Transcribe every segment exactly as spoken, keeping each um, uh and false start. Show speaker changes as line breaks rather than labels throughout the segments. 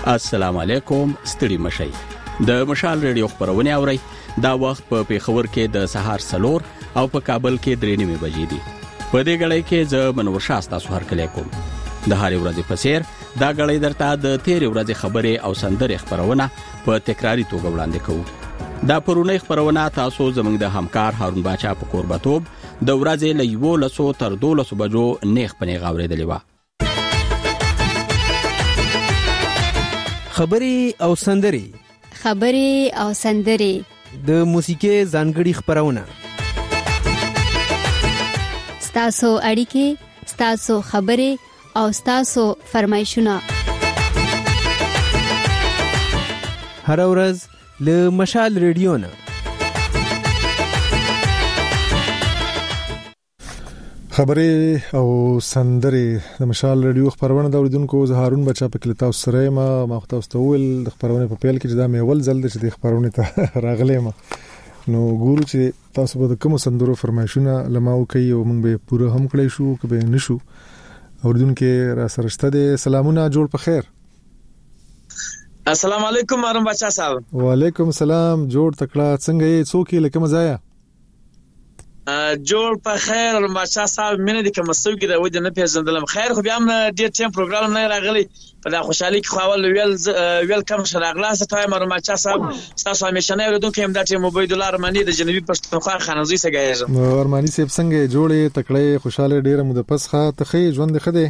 السلام علیکم، ستړي مشئ. د مشال ریډیو خبرونه اورئ. دا وخت په پیښور کې د سهار سلور او په کابل کې درې نیمې بجې دي. په دې غړې کې زه منور شاه تاسو هر کله کوم. د هاري ورځې په څیر دا غړې درته د تیرې ورځې خبرې او سندرې خبرونه په تکراری توګه وړاندې کوو. دا پرونی خبرونه تاسو زموږ د همکار هارون باچا په قربتوب د ورځې له یو لسو تر دولسو بجو نیخ پنې غاورېدلې وه.
خبرې او سندرې
خبرې او سندرې
د موسیقي ځانګړي خبرونه
ستاسو اړیکې، ستاسو خبرې او ستاسو فرمایشونه
هر ورځ له مشال ریډیو نه.
خبرې او سندرې د مشال ریډیو خبرونه د اوریدونکو زه هارون بچا په کله تاسو سره ما ما تاسو ته ول د خبرونه په پیل کې چې دا مې ول ځل د دې خبرونه ته راغلم. نو ګورو چې تاسو به کوم سندرو فرمایشونه لماو کوي او موږ به پوره هم کړی شو که به نشو. اوریدونکو را سره شته د سلامونه جوړ په خیر.
السلام علیکم هارون بچا صاحب.
وعلیکم السلام جوړ تکړه څنګه یې څوک یې لکه مزایا
جوړ په خیر هارون بچا صاحب مینه دې کوم څوک دی ودی نه پیژندلم. خیر خو بیا هم ډیر ټیم پروګرام نه راغلی په د خوشحالي کې خو ویل ویل کم شراغلا ستای هارون بچا صاحب تاسو همیشه نه ودونکو هم د ټیم عبید الله ارمانی د جنوبي پښتونخوا خانزوي سګایږم.
ارمانی صاحب څنګه جوړې تکړه خوشاله ډیره مو د پس ښه تخې ژوند خده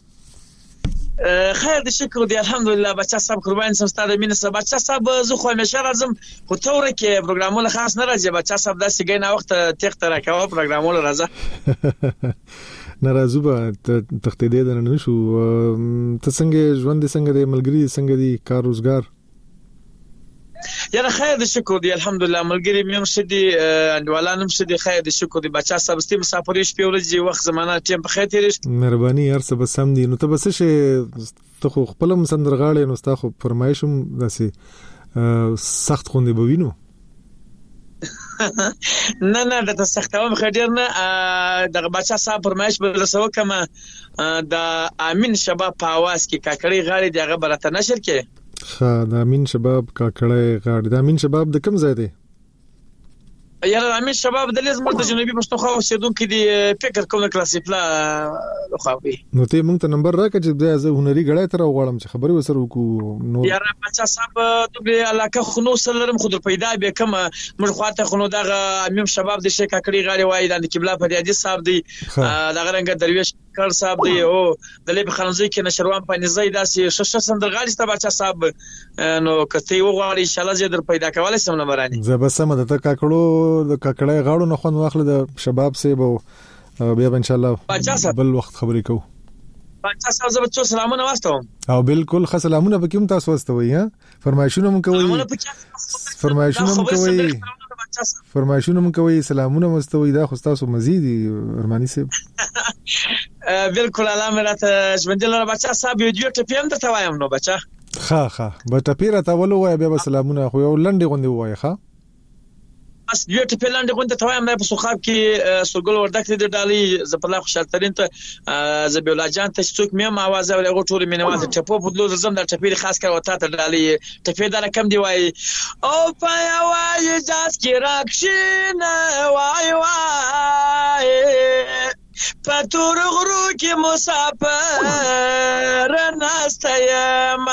خیر د شکر دی الحمدلله. بچا صاحب قربان سم ستاسو مینه سره. بچا صاحب زه خو همیشه راځم خو توره کې پروګرامونه خاص نه راځي. بچا صاحب دا سګای نه وخت تخت راکاوه پروګرامونه راځه
ناراضو به تختې دې نه نشو. ته څنګه ژوند څنګه دی ملګری څنګه دی کار روزګار؟
یاره خیر د شکر دی الحمدلله. ملګری مې شدي انډوالان هم شدي. خیر د شکر دی. بچا صاحب ستې مسافرې شپې ورځې وخت زمانہ ټیم په خیر تیریش.
مهرباني هر څه به سم دي. نو ته بس شي ته خو خپل سندرغاړې نو ستا خو فرمایشم داسې سخت خوندې بوینو
نه نه د تسختوم خډیر نه د بچا صاحب فرمایش به رسو کما د امین شباب په आवाज کې کاکړی غاړي دغه برته نشر کې.
خا د امین شباب کاکړی غاړي د امین شباب د کوم ځای دی؟
یاره امین شباب د لیز مرته جنوبي پښتونخوا اوسېدونکو دي فکر کوم کلاسیپلا خوابي.
نو ته مونږ ته نمبر راکړه چې زه هنري غړای تر وغواړم چې خبرې وسره وکړو. نو
یاره بچا صاحب د علاقه خنو سلرم خود پیدا به کوم مړ خواته خنو دغه امین شباب د شي کاکړی غاړي وای د قبله فریادي صاحب دی دغه رنګ درویش کار صاحب دی او د لب خنزوی کې نشروان پنځای داسې شش سندرغاړي ست بچا صاحب نو کته یو غواړي ان شاء الله زه در پیدا کولای سم نمبرانی.
زبسم د تا کاکړو د کاکړی غاړو نه خوند واخله د شباب سه به بیا ان شاء الله بل وخت خبرې کوو.
بچا صاحب زه به سلامونه واستوم.
او بالکل خ سلامونه به کوم تاسو واستوي ها فرمایشونه مون کوي فرمایشونه مون کوي فرمایشونه مون کوي سلامونه مستوي دا خو تاسو مزيدي ارمانی صاحب
بالکل علامه راته ژوندل بچا صاحب یو دیو ټپی هم درته وایم. نو بچا
ښه ښه به ټپی راته ولو وای بیا سلامونه خو یو لنډي غوندي وای. ښه
بس دیو ټپی لاندې غونډه ته وایم په سوخاب کې سوګل وردک دې ډالي زپلا خوشال ترين ته زبیولا جان ته څوک مې आवाज او لغه ټول مینوال ټپو په دلو زم د ټپی خاص کار وتا ته ډالي ټپی دا کم دی وای او پایا وای جاس کې راکښینه وای وای پتور غرو کې مسافر ناستایم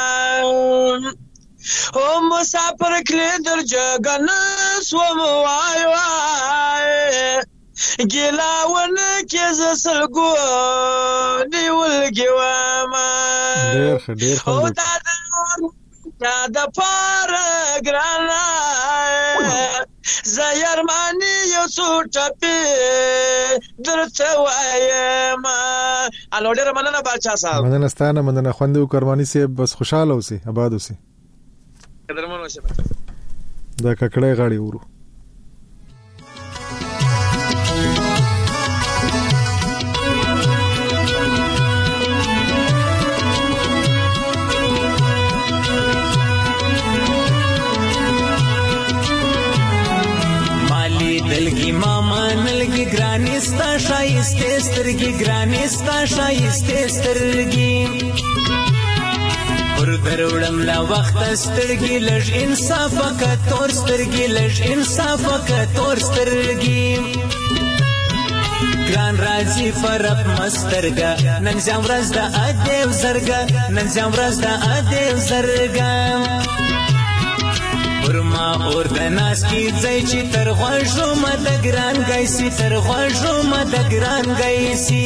او مسافر کلی در جگن سوم وای وای گلاون که زسلگو نیولگی واما
دیر خ دیر خ
او دادر دادا پار گرانا زیرمانی یو سوٹا پی درته وایم. الو ډیر مننه بچا صاحب.
مننه ستانه مننه خوندو کرمانی سي بس خوشاله اوسي آباد اوسي.
قدرمن اوسه
دا ککړې غاړي ورو.
دلگی ماما نلگی گرانی ستا شایسته سترگی گرانی ستا شایسته سترگی پر دروړم لا وخت سترګې لږ انصاف وکړه تور سترګې لږ انصاف وکړه تور سترګې ګران راځي فرق مسترګه نن زم ورځ د ادیو زرګه نن زم ورځ د ادیو زرګه ورما اور د ناس کی ځای چې تر غوښو مد ګران گایسي تر غوښو مد ګران گایسي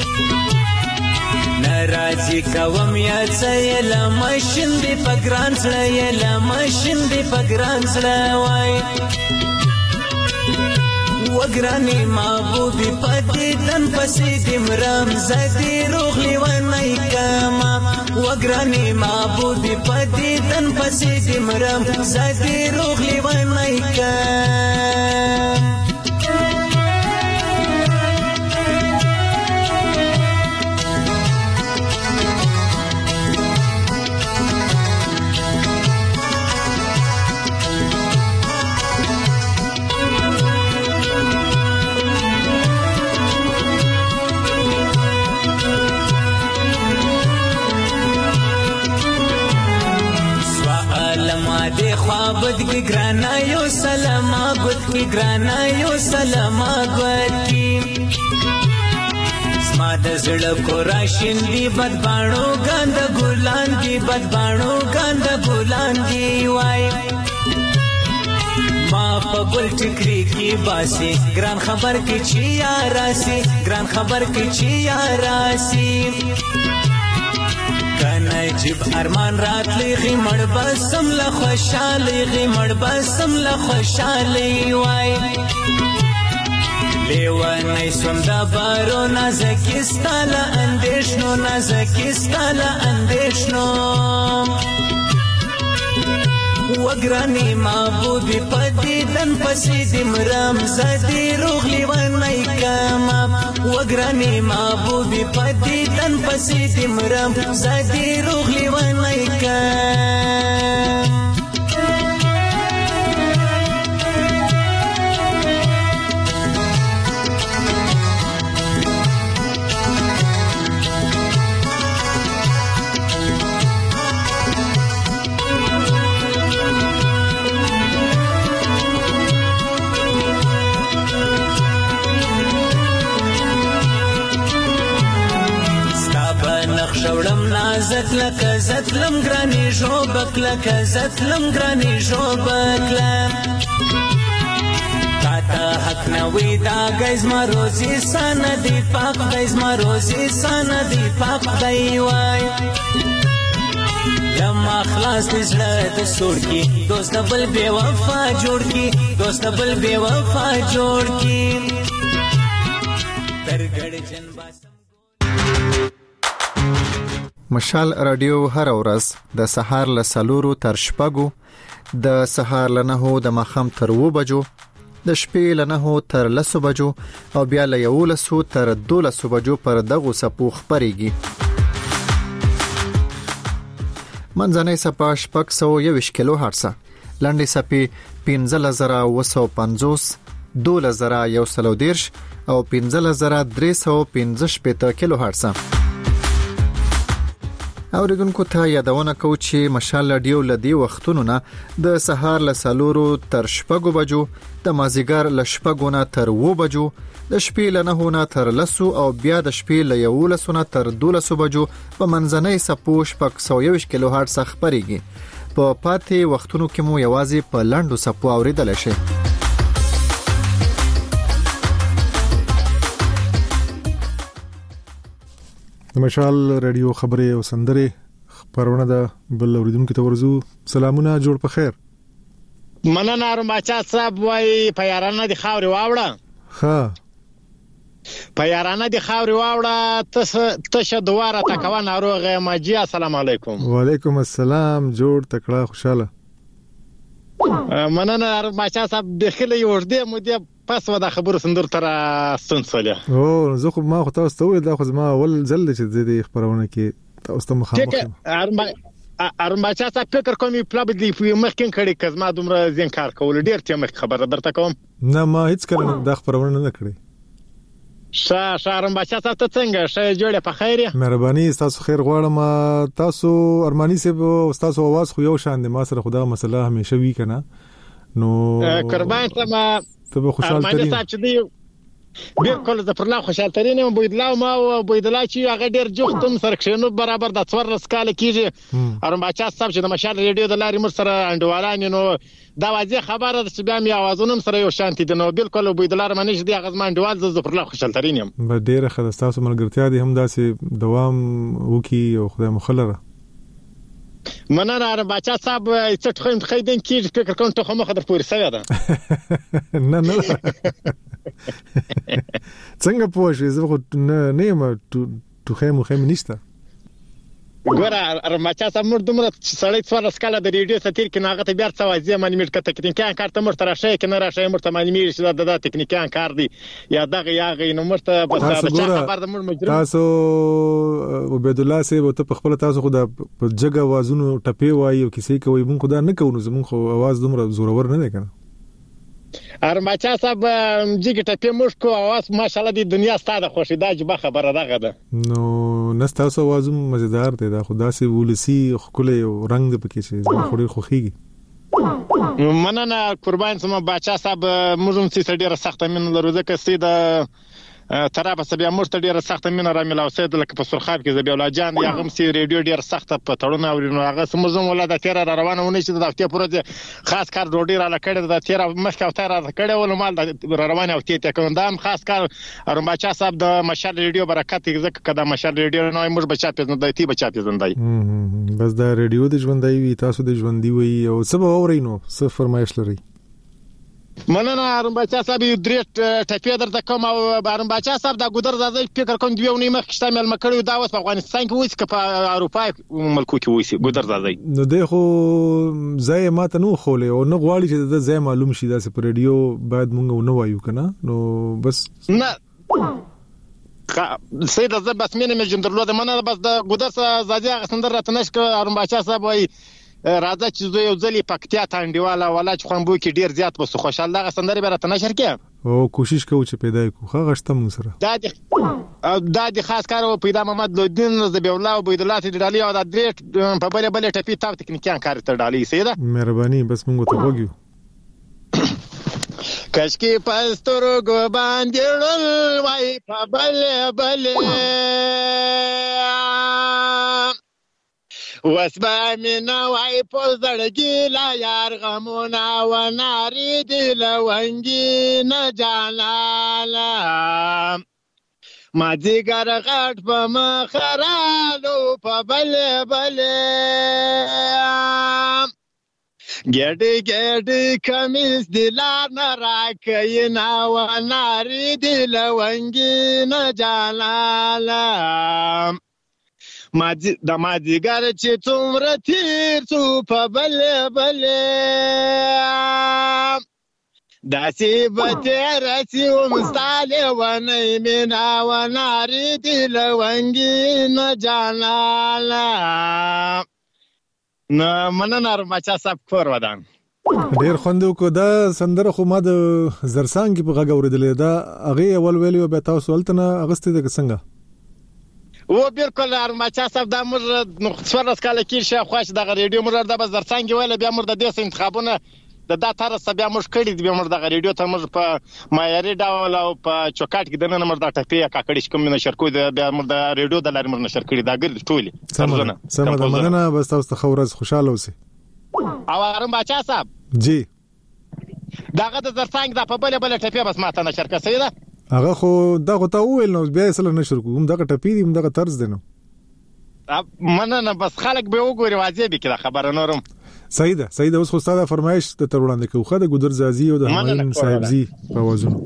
ناراضي کوم یا ځای لا ماشین دی پګران سره یا ماشین دی پګران سره وای وګرانی محبوبي پدې تن پسې دمرام زدي روغلي ونای کما وګرانی محبوبي پدې تن پسې دمرام زدي روغلي ونای کما دے خوابت کی گرانا یو سلام آگت کی گرانا یو سلام آگت کی زماد زڑا کو راشن دی بدبانو گاند گولان دی بدبانو گاند گولان دی وائی ما پا گل ٹکری کی باسی گران خبر کی چی آراسی گران خبر کی چی آراسی کنه جب ارمان رات لغی مړ بسم له خوشالي غي مړ بسم له خوشالي وای لیوانه سوم د بارو نازکستاله اندیشنو نازکستاله اندیشنو وګرانی محبوبي پدې دن پسې دمرام زدي روغلي ونای کما وګرانی محبوبي پدې دن پسې دمرام زدي روغلي ونای کما شوړم نازک لکه زتلم ګرانی ژوبک لکه زتلم ګرانی ژوبک لم تا ته حق نوې دا گیز ما روزي سن دی پاک گیز ما روزي سن دی پاک دی وای لما خلاص نزله د سور کی دوست بل بے وفا جوړ کی دوست بل بے وفا جوړ کی ترګړ جن باس
مشال رادیو هر ورځ د سهار له سلورو تر شپږو د سهار له نهو د ماښام تر اوو بجو د شپې له نهو تر لسو بجو او بیا له یولسو تر دولسو بجو پر دغو څپو خپرېږي. منځنۍ څپه شپږ سوه یوویشت کیلو هرټزه، لنډې څپې پنځلس زره اوه سوه پنځوس، دولس زره یو سل او دېرش او پنځلس زره درې سوه پنځه شپېته کیلو هرټزه. اوریدونکو ته یادونه کوو چې مشال رادیو له دې وختونو نه د سهار له څلورو تر شپږو بجو، د مازدیګر له شپږو نه تر اوو بجو، د شپې له نهو نه تر لسو او بیا د شپې له یولسو نه تر دولسو بجو په منځنۍ څپو شپږ سوه یوویشت کیلو هرټز خپرېږي. په پاتې وختونو کې مو یوازې په لنډو څپو اوریدلی شئ.
د مشال رادیو خبرې او سندرې خبرونه ده بل اوریدونکو ته ورزو. سلامونه، جوړ په خیر.
مننه ارماچا صاحب، وای په یارانه د خاورې واوړه.
ها
په یارانه د خاورې واوړه، تشه دواره تکوه ناروغه ماجی. السلام علیکم.
وعلیکم السلام، جوړ تکړه خوشاله.
مننه ارماچا صاحب، دخله یوردې مودې پس و دا خبرو سندر تر ستنسوله.
او زه خو ما خو تاسو ته ویل دا خو ما اول ځل چې د دې خبرونه کې تاسو ته مخامخ
ارما ارماچا صاحب فکر کوم پلا بدلی په مخکین کړي کزما دومره زین کار کول ډیر ته مخ خبره درته کوم.
نه ما هیڅ کله دا خبرونه نه کړې.
شا شارم بچا تاسو څنګه شه جوړه په خیر یې
مهرباني تاسو خیر غواړم تاسو ارمانی صاحب تاسو आवाज خو یو شان دي ما سره خدا مسله همیشه وی کنه نو
قربان ته ما
ته خوشاله
ارمانی صاحب چې دی بالکل د پرلا خوشاله ترين مو بيدلا ما او بيدلا چې هغه ډیر جوختم سره کښینو برابر د څور رسکاله کیږي ارم بچا صاحب چې د مشال ریډیو د لاري مر سره انډوالان نو دا واځي خبره د بیا می اوازونم سره یو شانتي دي نو بالکل بيدلا رمنش دی هغه زما انډوال د پرلا خوشاله ترين یم
به ډیر خداستاسو ملګرتیا دي هم داسې دوام وکي او خدای مخلره
مننه ارم بچا صاحب چې خو خیدن کیږي فکر کوم ته خو مخ در پورې سوي ده
نه نه څنګه پوښې زه خو نه نه ما تو خیم خیم نشته
ګوره ارمچا صاحب مر دومره سړی څوار اسکاله د ریډیو ستیر کې ناغه ته بیا څه وایي مانی میټ کته تکنیکان کار ته مرته راشه کې نه راشه مرته مانی میټ چې د تکنیکان کار دی یا دغه یا غي نو مرته بس بچا خبر د مر مجرم
تاسو عبد الله سي وته په خپل تاسو خو د جګه وازونو ټپي وایي او کیسې کوي مونږ خدا نه کوو زمونږ خو आवाज دومره زورور نه دی کنه
ارمچا صاحب جګه ټپي مش کو आवाज ماشاءالله د دنیا ستاده خوشی دا جبه خبره دغه ده
نو نستاسو आवाज مزیدار دی دا خدا سي ولسی خله رنگ د پکې شي خوري خوخيږي
مننه قربان سم بچا صاحب موږ هم څه ډیره سخته من لرو ځکه سي د ترابه سبیا مرته ډیره سخته من را ملاو سید لکه په سرخاب کې زبیل جان یا غم سي ریډیو ډیره سخته په تړونه او نو هغه سمزم ولاده تیر را روانه ونی چې د هفته پروژه خاص کار ډوډۍ را لکړه د تیر مخکې او تیر را کړه ول مال را روانه او ته کوم دام خاص کار ارم بچا صاحب د مشال ریډیو برکت ځکه کدا مشال ریډیو نه موږ بچا پیژندای تی بچا پیژندای
بس دا ریډیو د ژوندۍ وي تاسو د ژوندۍ وي او سبا اورینو څه فرمایش لري
مننه ارم بچا صاحب درې ټپی درته کوم او ارم بچا صاحب دا ګودر زازل فکر کوم دی ونی مخ شته مل مکړو دا اوس په افغانستان کې وځي که په اروپا ملکو کې وځي ګودر زازل
نو دغه ځای ماته نو خولې او نو غواړي چې د ځای معلوم شي دا په ریډیو باید مونږ نو وایو کنه نو بس
نه سید از بس مینه مې جندرلو د مننه بس د ګودر زازل غسندر راتنش ک ارم بچا صاحب وای راځه چې زه یو ځلې پکتیا ته انډیواله ولا چې خوان بو کې ډیر زیات بس خوشاله دغه سندري به راته نشر کې
او کوشش کوو چې پیدا کو خو غشته مون سره
دا د دا د خاص کار او پیدا محمد لودین زبی الله او بيدلات ډالي او د درې په بل بل ټپی تاو تکنیکان کار ته ډالي سیده
مهرباني بس مونږ ته وګیو
کشکی پستر گو باندې وای په بل بل وسبا مینا وای په زړګي لا یار غمونه و ناری دل ونګي نه جاناله ما دیګر غټ په مخرالو په بل بل ګډ ګډ کمیس دلار نه راکې نا و ناری دل ونګي نه جاناله ما دي د ما دیګر چې څومره تیر څو په بل بل داسې به تیر سي ومستاله ونی مینا و ناری دل ونګي نه جاناله نه مننه ارمچا صاحب کور ودان
ډیر خوندو کو دا سندره خو ما د زرسان کې په غږ اوریدلې دا هغه اول ویلو به تاسو ولتنه اغستې د څنګه
و بالکل ارمچا صاحب د مر نو څوار اسکاله کې شه خوښ د ریډیو مر د بازار څنګه ویل بیا مر د دې انتخابونه د دا تر سبا مش کړی دی مر د ریډیو ته مر په معیاري ډول او په چوکاټ کې د نن مر د ټپی کاکړی کوم نشر کوی د بیا مر د ریډیو د لاري مر نشر کړی دا ګل ټولي
سمونه سمونه مننه بس تاسو خورز خوشاله اوسئ
او ارمچا صاحب
جی
داغه د زرڅنګ د په بل بل ټپی بس ماته نشر کړی دا
هغه خو دغه ته ویل نو بیا سره نشر کوم دغه ټپی دی دغه طرز دی نو
مننه بس خلک به وګوري واځي به کړه خبره نورم
سیده سیده اوس خو ستاسو فرمایش ته تر وړاندې کوو خو د ګودر زازي او د همایون صاحبزي په وازونو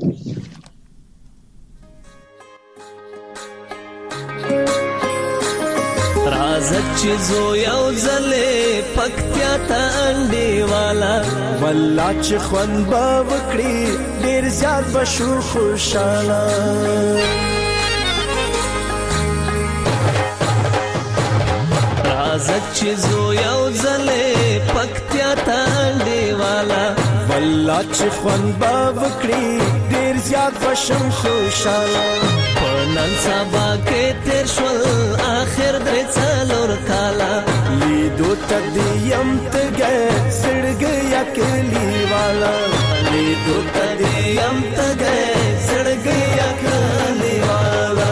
رازک چې زو یو ځلې پکتیا ته انډي والا والله چې خوان با وکړي ډیر زیات بشو خوشاله رازک چې زو یو ځلې پکتیا ته انډي والا والله چې خوند به وکړي ډېر زیات بشم خوشاله په نن سبا کې تیر شول آخر درې څلور کاله لیدو ته دې یم تږی زړګی کلی والا لیدو ته دې یم تږی زړګی کلی والا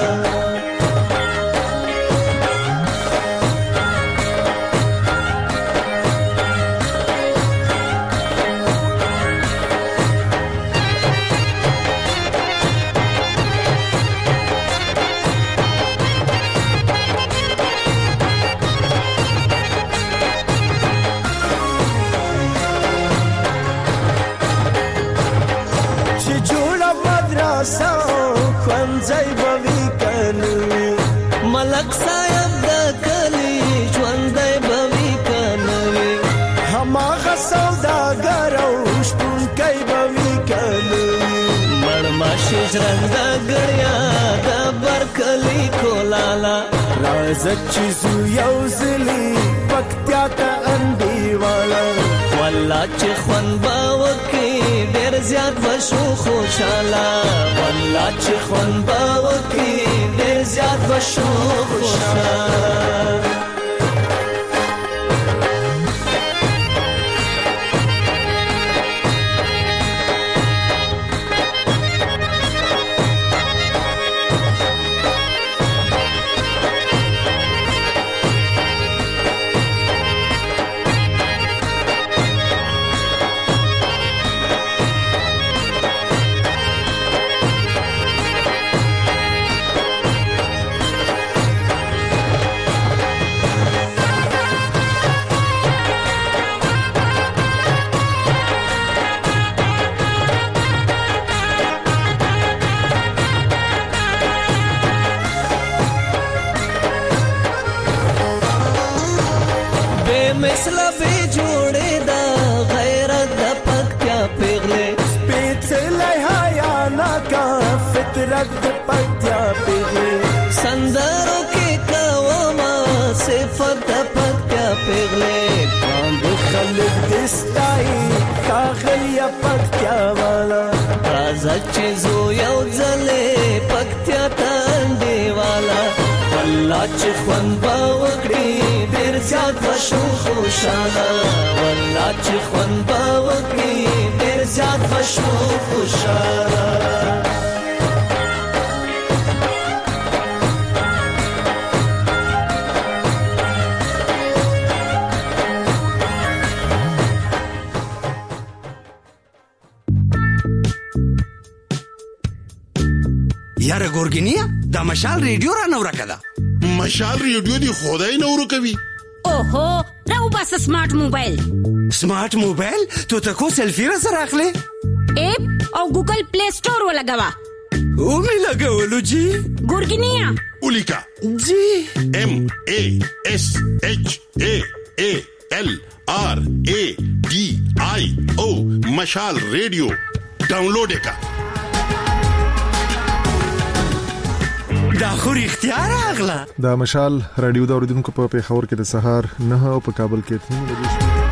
ځای بوي کنوي ملک صاحب د کلی ژوندۍ بوي کنوي هماغه سوداګر او شپونکی بوي کنوي مړماشي ژرنده ګړیا د برکلی کولالا راځه چې زو یو ځلي پکتیا ته انډیواله والله چې خوند به وکړي ډېر زیات بشو خوشاله والله چې خوند به وکړي ډېر زیات بشو خوشاله مثلا به جوړې دا غیرت د پکتیا پیغلې سپېڅلې حیا ناکا فطرت د پکتیا پیغلې سندرو کې کوما صفت د پکتیا پیغلې باند خلک دستای کاغلیا پکتیا والا راځه چې زو یو ځلې پکتیا تانډې والا والله چې خوند به وکړي ډېر زیات بشو خوشاله والله چې خوند به وکړي ډېر زیات بشو خوشاله
یاره ګورګینیا دا مشال ریډیو را نو راکده
مشال ریډیو دی خدای نو ورکوي
اوهو راو بس سمارټ موبایل
سمارټ موبایل تو ته کو سلفي را سره اخلي
اپ او ګوګل پلی سٹور ولګوا
او می لګولو جی
ګورګینیا
اولیکا
جی
ام ا اس اچ ا ا ال ار ا ډي آی او مشال ریډیو ډاونلوډ وکړه
دا خو اختیار اغلا
دا مشال رادیو د اوریدونکو په پیښور کې د سهار نه او په کابل کې تین بجې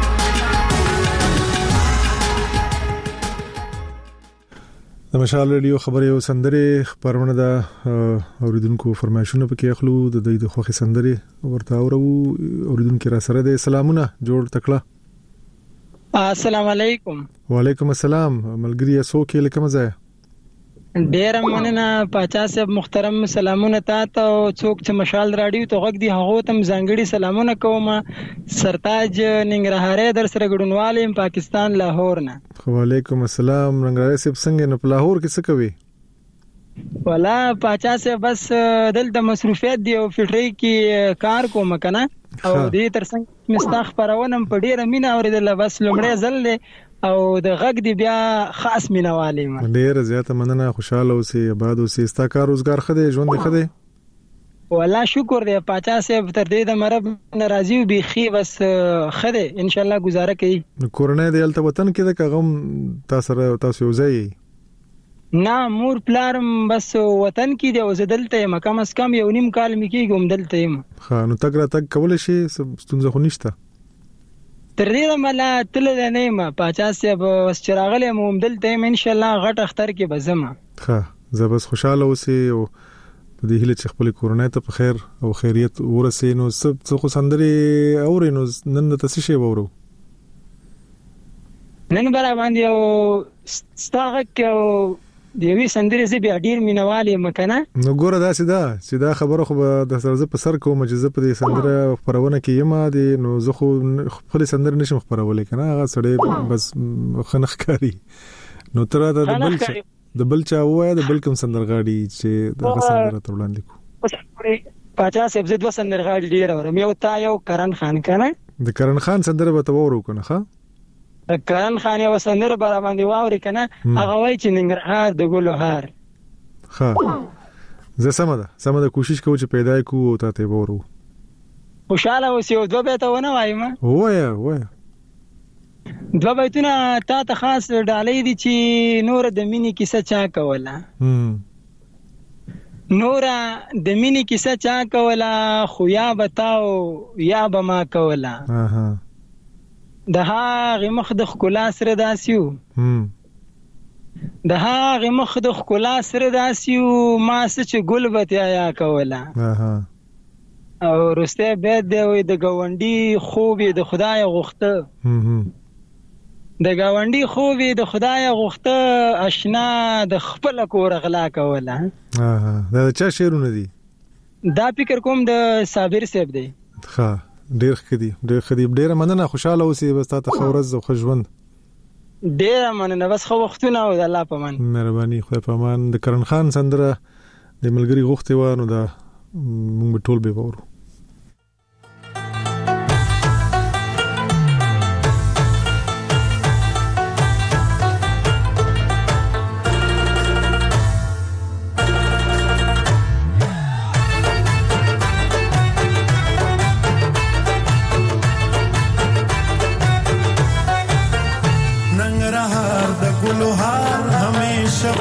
د مشال رادیو خبري او سندري خبرونه د اوریدونکو فرمایشونه پکې اخلو د دوی د خوخي سندري ورته اورو اوریدونکو را سره د سلامونه جوړ تکړه
السلام علیکم
وعلیکم السلام ملګری اسو کې لکه مزه
ډیر مننه پاچا صاحب محترم سلامونه تاسو او څوک چې مشال رادیو ته غږ دی هغه تم ځانګړي سلامونه کوم سرتاج ننګرهاري در سره ګډونوالم پاکستان لاهور نه
وعلیکم السلام ننګرهاري صاحب څنګه نه په لاهور کې څه کوي
ولا پاچا صاحب بس دلته مصروفیت دی او فټری کې کار کوم کنه او دې ترڅنګ مستخ پرونم په ډیره مینه اوریدل بس لمړی ځل او د غږ دی بیا خاص مینوالې ما
ډیر زیاته مننه خوشاله اوسې آباد اوسې ستا کار روزګار خده ژوند خده
والله شکر دی پاچا صاحب تر دې د مرب ناراضي او بيخي بس خده ان شاء الله گزاره کوي
کورونه دی الته وطن کې د کغم تاسو تاسو وځي
نه مور پلارم بس وطن کې دی او زدلته مکم اس کم یو نیم کال مې کېږم دلته یم
ها نو تک را تک کول شي ستونزه خو نشته
تر دې مله تل نه ما پاچا صاحب وس چراغله موم دلته ان شاء الله غټ اختر کې بزما.
ها زه بس خوشاله اوسې او په دې هیله چې خپل کورنۍ ته په خیر او خیریت ورسې. نو سب څه خو سندري اورې نو نن تاسو شی وورو
نن برا باندې او ستاغه کې دی وی سندري زی بیا ډیر مینوالي مکنه.
نو ګوره دا سیدا سیدا خبره خو د سرزه په سر کوم چې زه په دې سندره خبرونه کې یم دي. نو زه خو خپل سندره نشم خبرولې کنه هغه سړی بس خنخ کاری. نو تر دا د بل د بل چا وای د بل کوم سندرغاړي چې دا سندره ته وړاندې کو.
پاچا صاحب زه دوه سندرغاړي ډیر اورم. یو تا یو کرن خان کنه.
د کرن خان سندره به ته وورو کنه. ها
کرن خان یو سندره بر باندې واوري کنه هغه وای چې ننګرهار د ګلو هار.
ها زه سم ده سم ده کوشش کوم چې پیدا کو او ته وورو.
خوشاله اوسې او دوه به ته ونه وایم.
وایا وایا
دوه بیتونه تا ته خاص ډالې دي چې نور د مینې کیسه چا کوله. نور د مینې کیسه چا کوله خو یا بتاو یا به ما کوله.
اها
د هغه مخ د خلا سره داسیو د هغه مخ د خلا سره داسیو ما سچ ګل بتیا یا کوله.
اها
او رسته به د غونډي خوبې د خدای غوښته د غونډي خوبې د خدای غوښته آشنا د خپل کور غلا کوله.
اها دا چا شعرونه دي؟
دا فکر کوم د صابر صاحب دی.
ها ډیر خدي ډیر خدي ډیر مننه خوشاله اوسې بس تاسو خورز او خوشوند.
ډیر مننه بس خو وختونه او د الله په امان.
مهرباني خو په امان. د کرن خان سندره د ملګری غوښته و نو دا موږ ټول به وورو.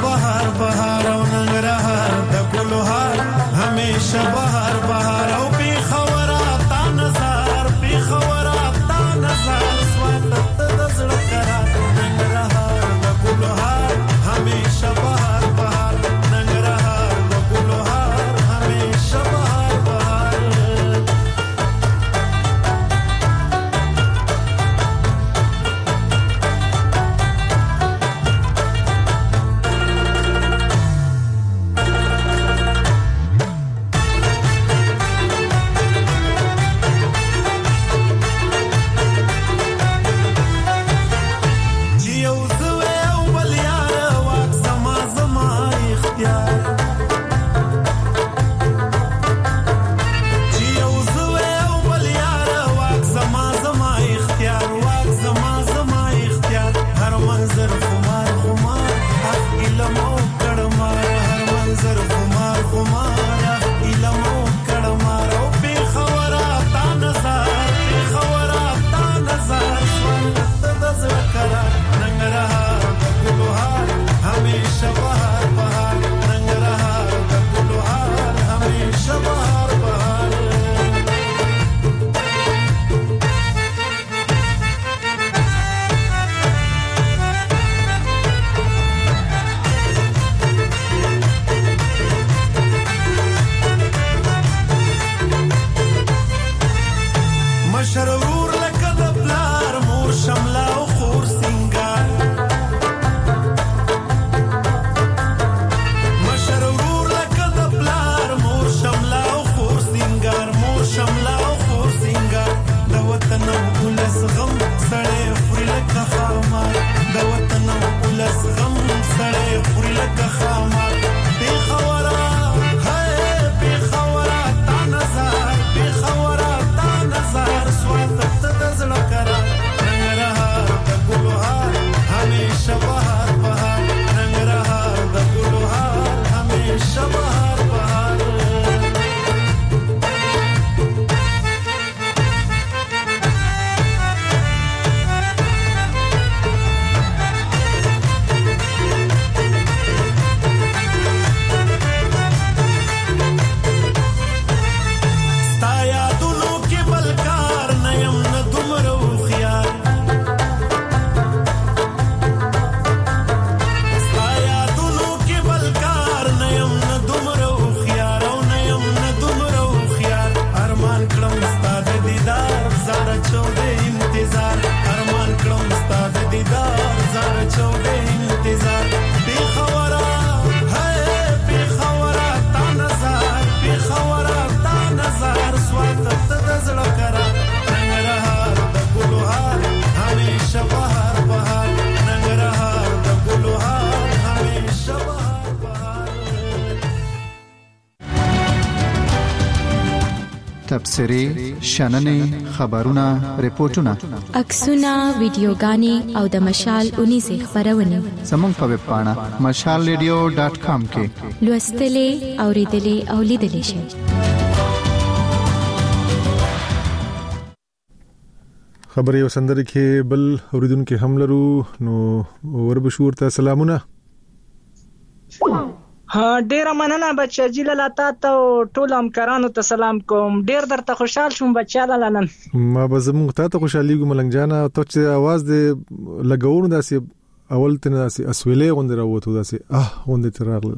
بهار او ننګرهار د ګلو هار همیشه بهار بهار او
تبصرې شننې خبرونه ریپورتونه
عکسونه ویډیوګانې او د مشال اونیزه خبرونه
زموږ په ویب پاڼه مشال ریډیو ډاټ کام کې
لوستلې اوریدلې او لیدلې شئ.
خبرې او سندرې کې بل اوریدونکو هم لرو نو وربشور ته سلامونه.
ها ډیر مننه بچا جی لاله ته ټول همکارانو ته سلام کوم. ډیر درته خوشحال شوم بچا لاله نن
ما به زموږ ته خوشحالي کوم ملنګ جانا ته چې आवाज دې لګاوونه داسې اول تنه داسې اسویلې غوندې راوته داسې اه غوندې ترغل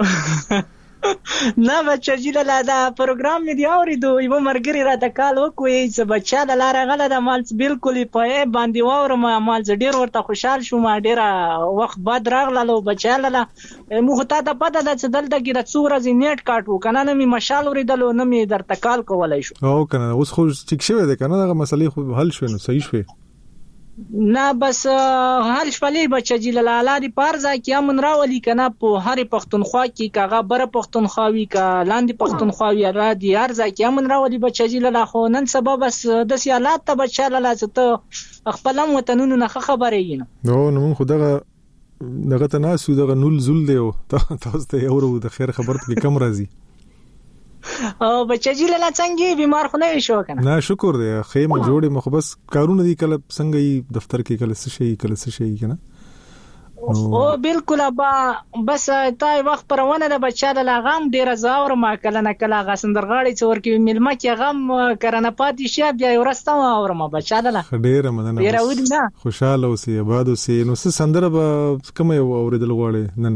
نه بچا جی لاله دا پروګرام مې دی اوریدو یو مرګري را د کال وکوي چې بچا د لار غله د مال بالکل په باندې وورم مال ډیر ورته خوشحال شوم. ډیر وخت بعد راغله بچا لاله مو ته د پته د دلته کې د څو ورځې نیټ کاټ وکنه نه می مشال اوریدلو نه می درته کال کولای شو
او کنه اوس خو ټیک شوی دی کنه دا مسلې خو حل شوی نو صحیح شوی
نه بس حل شپلې بچا جی لاله دی پارځه کې امن راولي کنه په هر پښتونخوا کې کاغه بره پښتونخوا وی کا لاندې پښتونخوا وی را دی هر ځای کې امن راولي بچا جی لاله خو نن سبا بس د سیالات ته بچا لاله ته خپل وطنونو نه خبرې ینه
نو نو خو دغه دغه تناسو دغه نول زول دی تاسو ته یو د خیر خبرت کې کم راځي
او بچا جی لاله څنګه بیمار خو نه شو کنه
نه شکر دی خیمه جوړې مخ بس کارونه دي کله څنګه دفتر کې کله څه شي کله څه شي کنه
او بالکل ابا بس تای وخت پرونه د بچا د لاغام ډیر زاور ما کله نه کله غسندرغاړي څور کې ملما کې غم کرنه پاتې شي بیا ورسته اور ما بچا دله
ډیر مننه
ډیر ودی نه
خوشاله اوسې آباد اوسې نو څه سندره به کوم اوریدل غواړي نن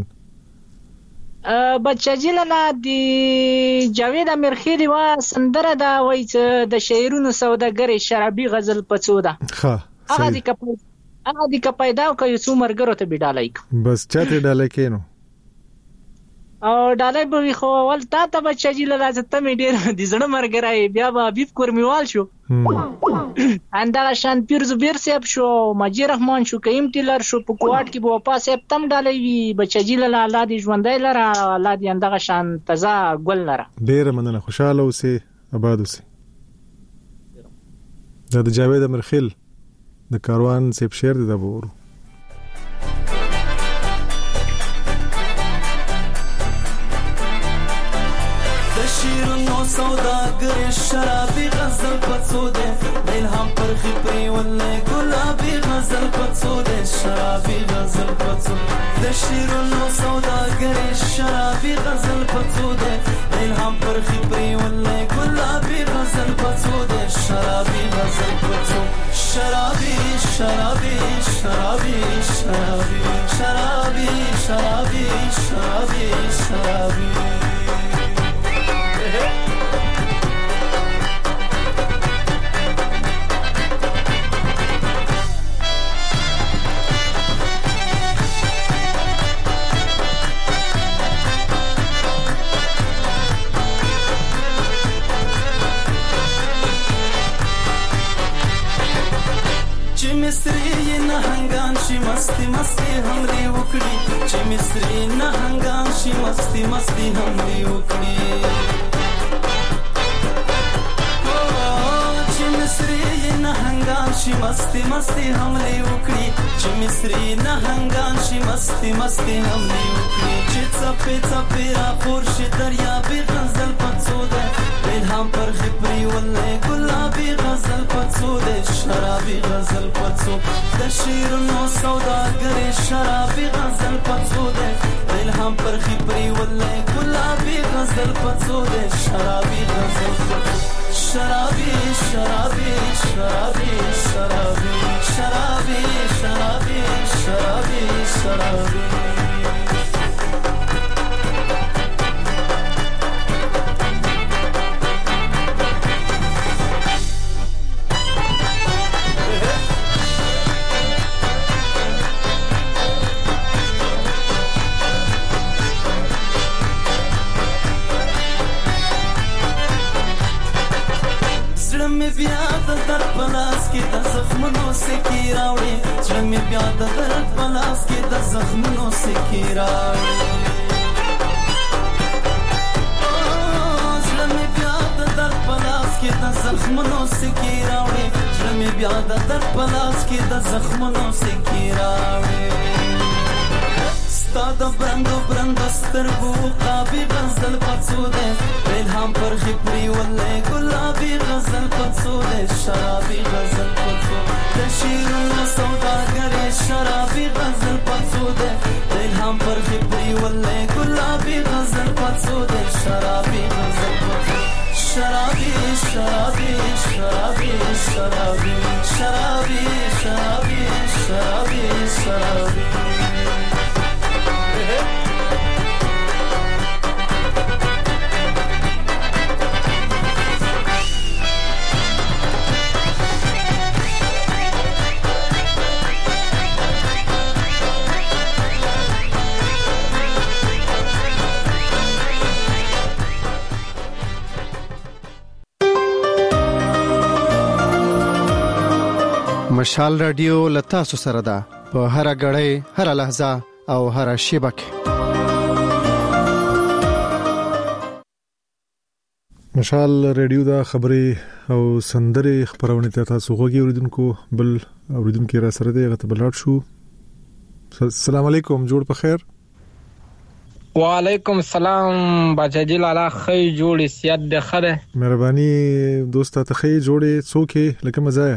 بچا جی لاله دی جاوید امیرخیلی وا سندره دا وای د شعرونو سوداګر شرابي غزل پڅو ده
ها
هغه دی کپ هغه دی کپ پیدا کوي څو مرګرو ته بډالای
بس چاته ډالای کینو
او ډالای به خو ول تا ته بچا جی لاله ته مې ډیر د زړه مرګرای بیا به حبیب کورمیوال شو انده شان پیر زبیر سیب شو ماجی رحمان شو کیم ټیلر شو په کوټ کې بو پاس سیب تم ډالای وی بچا جی لاله الله دې ژوندای لره الله دې انده شان تزا ګل لره
ډیر مننه خوشاله اوسې آباد اوسې. دا د جاوید امرخیل د کاروان سیب شعر دی دا بورو
سوداګر شرابي غزل پڅو ده الهام پر خپري ولې ګلابي غزل پڅو ده شرابي غزل پڅو د شیرونو سوداګر شرابي غزل پڅو ده الهام پر خپري ولې ګلابي غزل پڅو ده شرابي غزل پڅو شرابي شرابي شرابي شرابي شرابي شرابي شرابي شرابي مصری نه هنګان شي مستی مستی همري وکړي چې مصری نه هنګان شي مستی مستی همري وکړي چې مصری نه هنګان شي مستی مستی همري وکړي چې مصری نه هنګان شي مستی مستی همري وکړي چې څپې څپې را پور شي دریا به غزل پڅو ده الهام پر خپري ولې ګلابي غزل پڅو ده شرابي غزل پڅو د شیرونو سوداګر شرابي غزل پڅو ده الهام پر خپري ولې ګلابي غزل پڅو ده شرابي غزل پڅو شرابي شرابي شرابي شرابي شرابي شرابي شرابي شرابي زړه بیا د درد پلاس کې د زخمونو سکی راوړي زړه مې بیا د درد پلاس کې د زخمونو سکی راوړي زړه مې بیا د درد په لاس کې د زخمونو سکی راوړي ستا د برندو برندو سترګو قابي غزل پڅو دې الهام پر خپري ولې ګلابي غزل پڅو دې شرابي غزل پڅو د شیرونو سوداګرې شرابي غزل پڅو دې الهام پر خپري ولې ګلابي غزل پڅو دې شرابي غزل پڅو شرابي شرابي شرابي شرابي شرابي شرابي شرابي شرابي
مشال رادیو لتا سو سره ده په هر غړې هر لحظه او هر شیبه کې
مشال رادیو دا خبري او سندري خبرونه ته تاسو غوږی اوریدونکو بل اوریدونکو را سره دی غته بلاد شو السلام علیکم جوړ په خیر
وعلیکم السلام بچی لالا خی جوړی سیادت ده خره
مهرباني دوست ته خی جوړی څوکې لکه مزه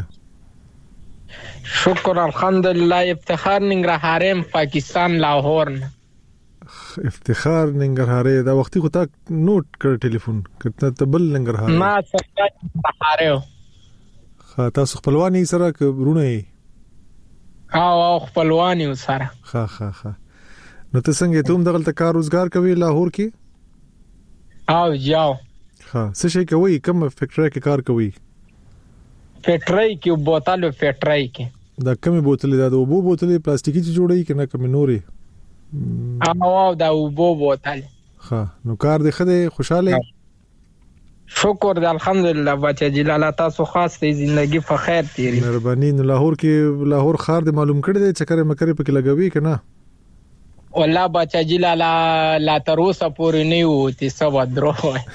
شکر الحمدلله افتخار ننګرهارم پاکستان لاهور
افتخار ننګرهار دا وختي خو تا نوٹ کړ ټلیفون کته تبل ننګرهار
ما څنګه ننګرهار
خا تاسو خپلوانی سره کبرونه
او او خپلوانی سره
خا خا خا نو ته څنګه ته هم دغه کار روزګار کوي لاهور کې
او جاو
ها څه شي کوي کوم فیکټری کې کار کوي
فیکټری کې بوتلو فیکټری کې
دا کومه بوتلې دا د وبو بوتلې پلاستیکي چې جوړي کنه کوم نوري
او او دا وبو بوتل
ها نو کار دی خدای خوشاله
شکر د الحمدلله بچی جلال تاسو خاص ته ژوندۍ په خیر تیری
مهرباني نو لاهور کې لاهور خار د معلوم کړی دی چکر مکرې پکې لګوي کنه
والله بچی جلال لا تر اوسه پورې نه وتی سبا درو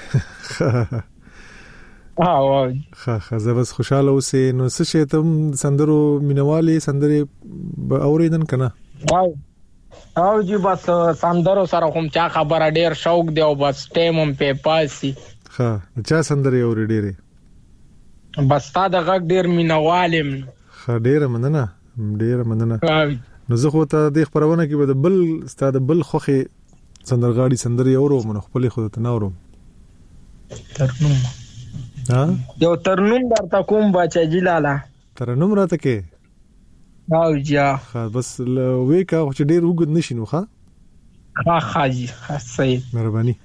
او
خا خا زه بس خوشاله اوسې نو څه شي ته سندرو مینوالي سندري اوریدن کنه
او او جی بس سندرو سره کوم چا خبره ډیر شوق دی او بس ټیم هم په پاسي
ها چا سندري اوري ډیره
بس تا د غږ ډیر مینوالم
خا ډیره مننه ډیره مننه نو زه خو ته د خبرونه کې به بل ستاده بل خوخي سندرغاړي سندري اورو من خپل خو ته نورم
ترنم
ها
یو ترنم درته کوم بچی جلاله
ترنم راته کې
او جا
خا بس وې کا چې ډیر وګد نشینو ښا
ها خاجي صحیح
مهرباني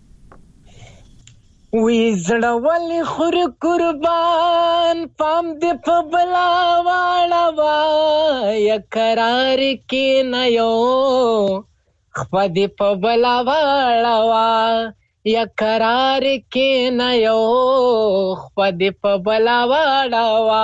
وی زړه ولې خور قربان پام دې په بلا واړه وا یا قرار کې نه یو خپه دې په بلا واړه وا یا قرار کې نه یو خپه دې په بلا واړه وا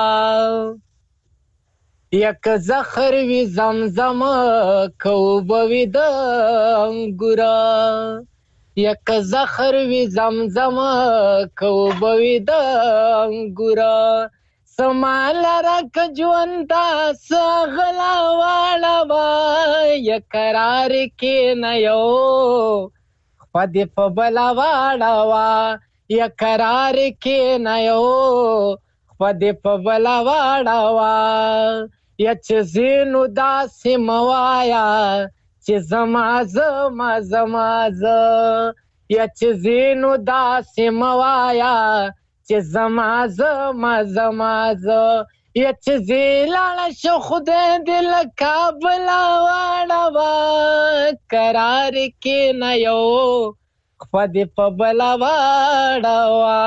یک زخر وی زمزم کو بوی د انګورا یک زخر وی زمزم کو بوی د انګورا سمال رک ژوند سغلا واړه وا یک قرار کې نه یو خپد په بلا واړه وا یک قرار کې نه یو خپد په بلا واړه وا یا چې زینو داسې موایا چې زما زما زما ز یا چې زینو داسې موایا چې زما زما زما ز یا چې زیلاله شو خدای دې له کابله واړه وا قرار کې نه یو خپه دې په بله واړه وا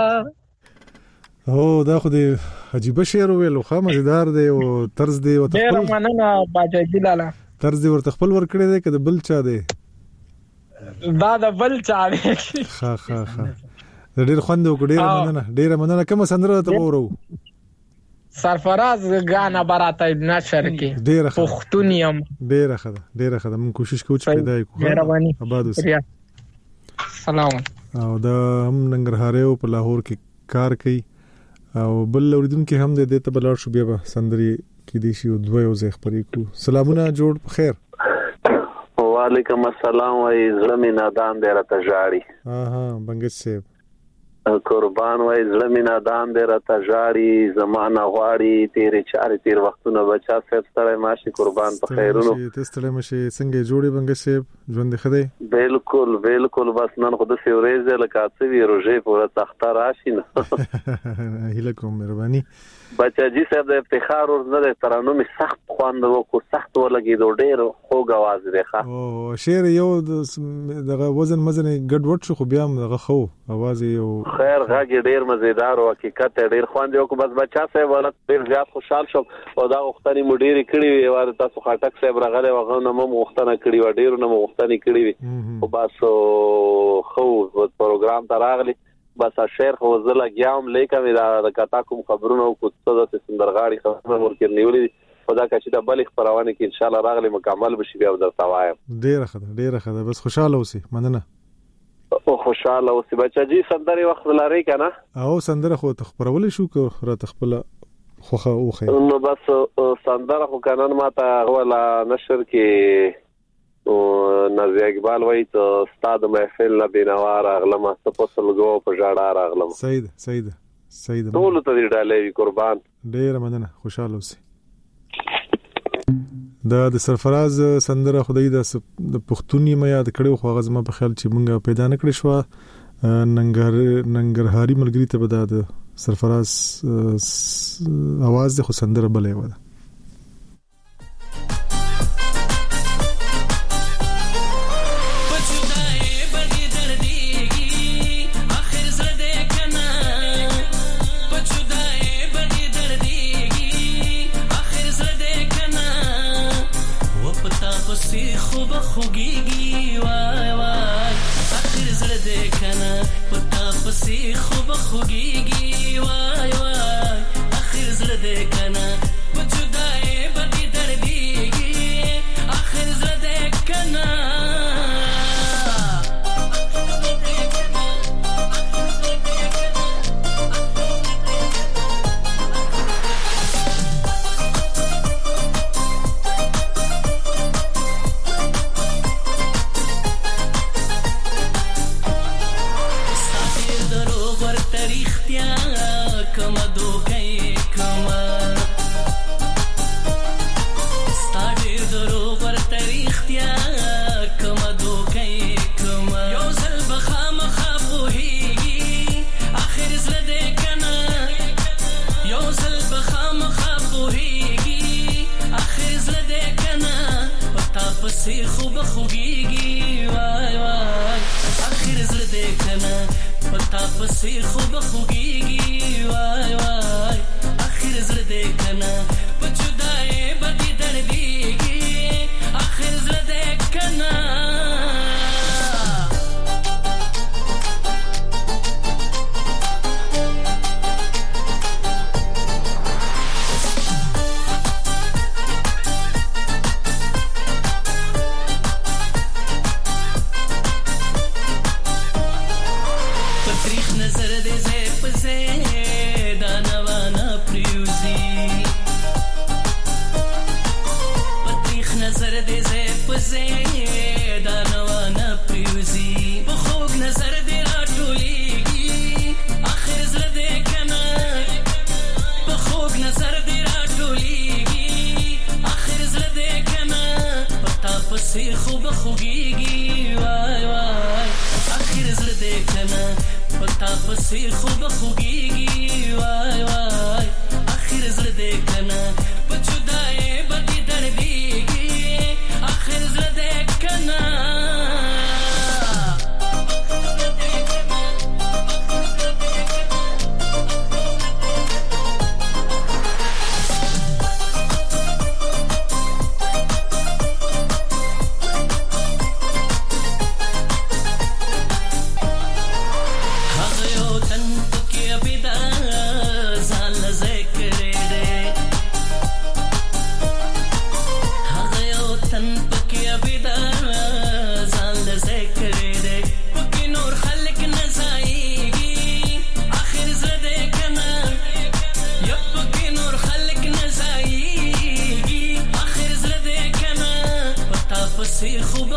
او دا خو دې عجیب شعر ویلو خو مزیدار دی او طرز دی او
ډېر مننه باجی جلاله
طرز دی ورته خپل ور کړی دی که د بل چا دی
دا د بل چا دی
ها ها ها ډېر خوند وکړ ډېر مننه ډېر مننه کوم سندره ته وورو
سرفراز غانا براته نشر کې
ډېر
پښتونیم
ډېر خده ډېر خده مون کوشش کوو چې پیدا کړو
مهرباني
آباد اوسې
سلام
او دا هم ننګرهار په لاهور کې کار کوي او بل اوریدونکو هم د دې ته بلار شو بیا به سندري کې دي شي دوه یو ځای خبرې کو. سلامونه جوړ په خیر.
وعلیکم السلام وای زړه می نادان دی راته جاړي.
ها ها بنګش صاحب
قربان وای زړه می نادان دی راته جاړي زمانہ غواړي تیرې چارې تیر وختونه بچا صاحب ستړی ماشي قربان په خیرونو.
ته ستړی ماشي څنګه جوړي بنګش صاحب ژوند خدای؟
بالکل بالکل بس نن خو د سیورېز لکه څه وی روزه پورا تخته راشي نه.
هیله کوم مهرباني.
بچا جی صاحب د افتخار ور نه ترانو می سخت خواند وکړو سخت ولګي دوه ډېر خوږ आवाज دی ښه.
او شعر یو دغه وزن مزن ګډ وډ شو خو بیا دغه خو आवाज یو
خیر غږی ډېر مزیدار او حقیقت ډېر خواند وکړو. بس بچا صاحب ولت ډېر زیات خوشحال شوم او دا وختنی مډيري کړی وی واره تاسو خاټک صاحب راغله وغه نو مو وختنه کړی و ډېر نو وختنی کړی وی او بس خو پروګرام ته راغلی بس شعر خو زله گیام لیکم دا د کتا کوم خبرونه او کوڅه د سندرغاړي خبرونه ورکړ نیولې خدا کا چې د بلخ پروانه کې ان شاء الله راغلی مکمل بشي بیا درته وایم.
ډیره خدای ډیره خدای بس خوشاله اوسې مننه.
او خوشاله اوسې بچا جی سندري وخت لري کنه
او سندره خو تخبرول شو کو را تخبل خوخه اوخه
نو بس سندره خو کنن ماته ولا نشر کې او نازي اقبال وای ته استاد محفل لا بنوار اغلم سپسل گو په جاړه اغلم.
سید سید سید
ټول ته دی ډالې قربان.
ډیر مننه خوشاله اوسې. دا د سرفراز سندره خدای د پښتوني مې یاد کړو خو غزما په خیال چې مونږه پیدا نکړې شو ننګر ننګرهاري ملګری ته بدا د سرفراز आवाज د خو سندره بلې و.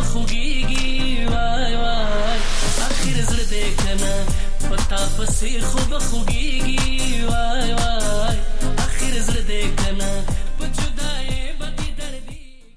بخوږيږي وای وای اخر زړه دې کنه پتا پسې خو بخوږيږي وای وای اخر زړه دې کنه پچدای بدی دردي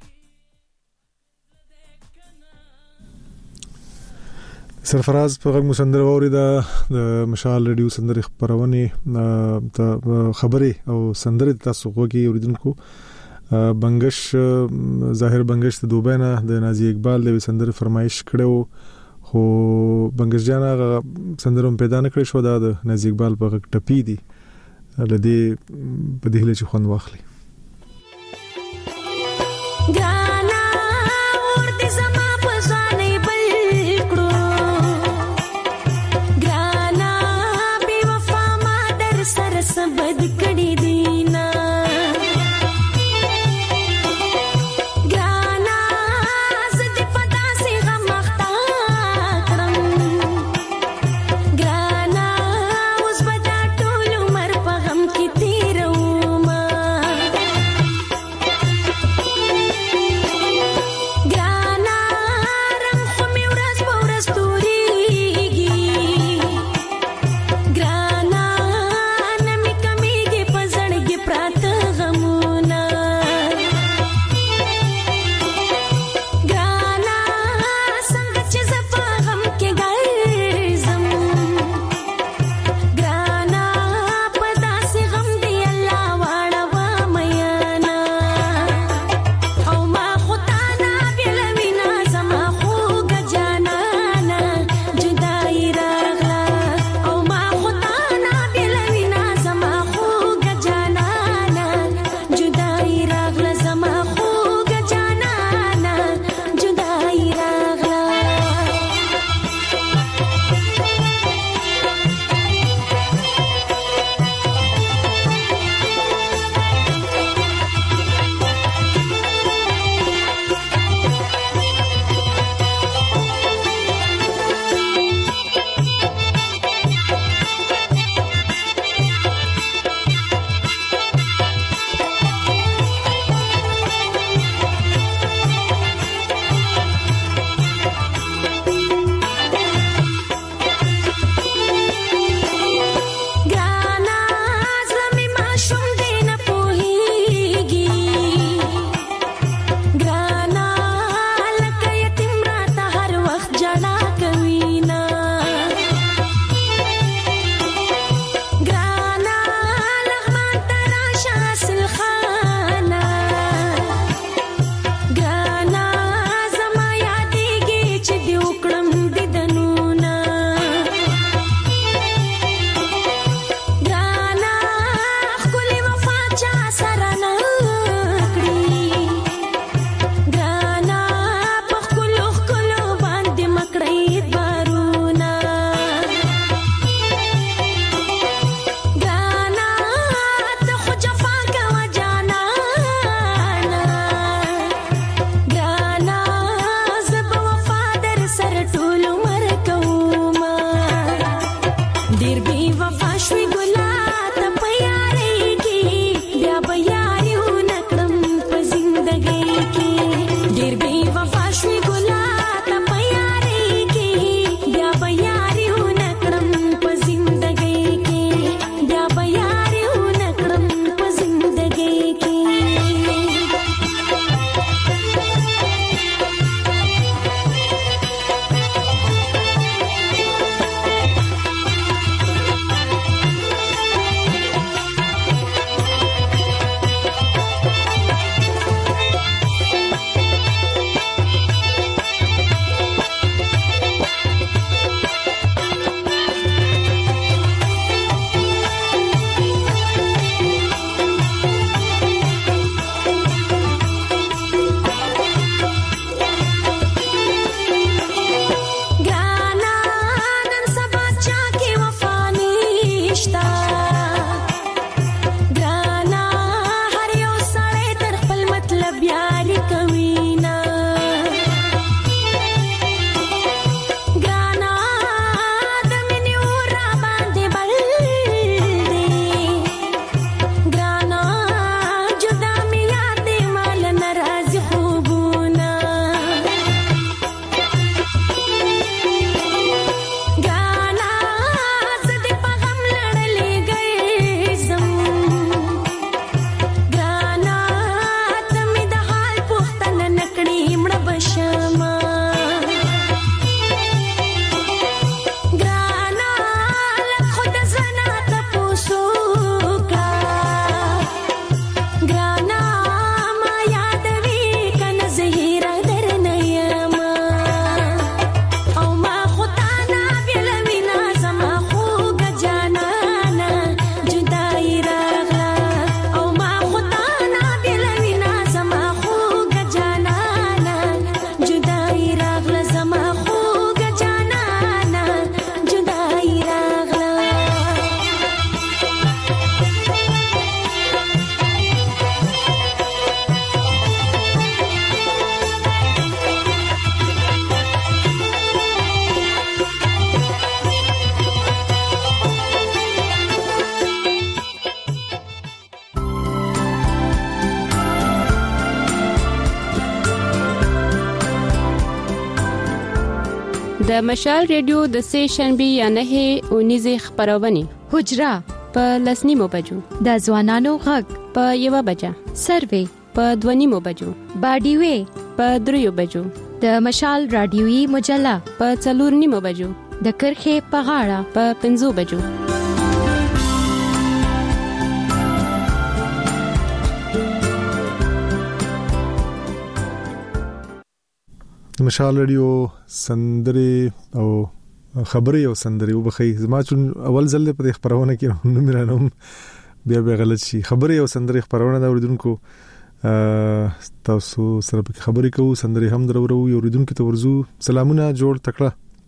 سرفراز په غږ مسندر ووري د مشال ریډیو سندري خبرونه ته خبري او سندري تاسو غوږی اوریدونکو بنگش ظاهر بنگش ته دوبه نه د نازي اقبال د سندري فرمایش کړو خو بنگش جان سندروم پیدا نه کړی شو د نازي اقبال په غږ ټپی دي لدی په دې هله چې خوند واخلي
बद कड़ी दीना ग्राना सच पता से गम अख्तारम ग्राना उस बता टोल उमर पगम की तीरमा
د مشال ریډیو د سه شنبه یا نه اونیزه خبرونه
حجره
په لسنیمو بجو،
د ځوانانو غږ
په یو بجه،
سروې
په دونیمو بجو،
باډیوي
په دریو بجو،
د مشال رادیوي مجله
په څلور نیمو بجو،
د کرخه په غاړه
په پنځو بجو.
مشال رادیو سندري او خبري او سندري وبخي زما چون اول ځل په خبرونه کې نو میرانم بیا به غلط شي. خبري او سندري خبرونه دا اوریدونکو تاسو سره په خبري کوو، سندري هم درورو یو اوریدونکو ته ورزو. سلامونه جوړ تکړه.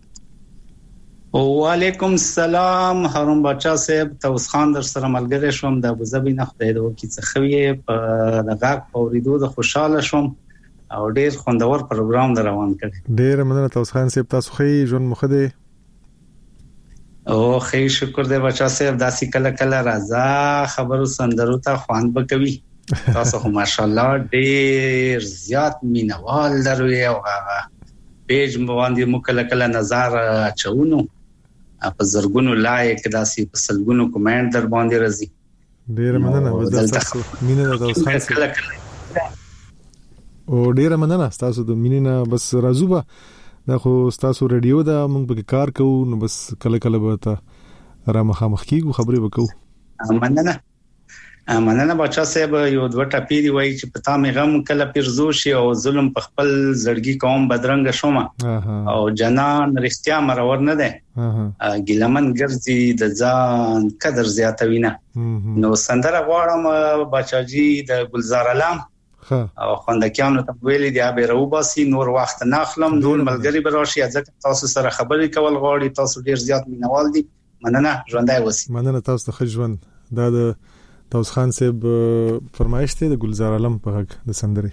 وعلیکم السلام هارون بچا صاحب، توس خان در سره ملګری شوم د ابوظبي نه، خدای دې وکړي چې خوي په دغه اوریدو د خوشاله شوم او ډیر خوندور پروګرام در روان کړی.
ډیر مننه توس خان صاحب، تاسو خې ژوند مخ دې.
او خې شکر دې بچا صاحب، داسې کله کله راځه خبرو سندرو ته خوان بکوي. تاسو خو ماشاءالله ډیر زیات مینوال دروي او پیج باندې مو کله کله نظر چونو په زرګونو لایک داسې په سلګونو کومنټ در باندې راځي.
ډیر مننه بدل تاسو مینه د توس خان صاحب او ډیر مننه تاسو د مینې بس راځوبه دا خو تاسو رادیو دا موږ به کار کوو نو بس کله کله به تا را مخامخ کیږو خبرې وکړو.
مننه مننه بچا صاحب، یو دوه ټاپی دی وای چې پتا مې غم کله پیرزو شي او ظلم په خپل زړګي قوم بدرنګ شوم او جنان رښتیا مرور نه ده ګلمن ګرځي د ځان قدر زیاتوینه. نو سندره غواړم بچا جی د گلزار علام او خوندکیانو ته ویلي دی به روباسي نور وخت نه اخلم، نور ملګری به راشي ځکه تاسو سره خبرې کول غواړي، تاسو ډیر زیات مینوال دي. مننه ژوندای وسی.
مننه تاسو ته ژوند. دا د توس خان صاحب فرمایش ته د گلزار علم په حق د سندري.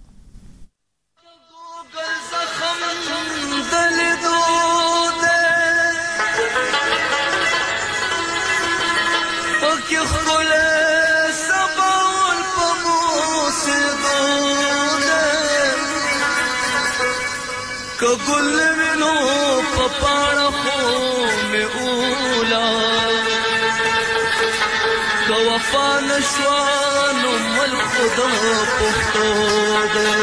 کګل وینو پپاړه خو مې اولا کو وفا نشوانو مل خدا پختو دے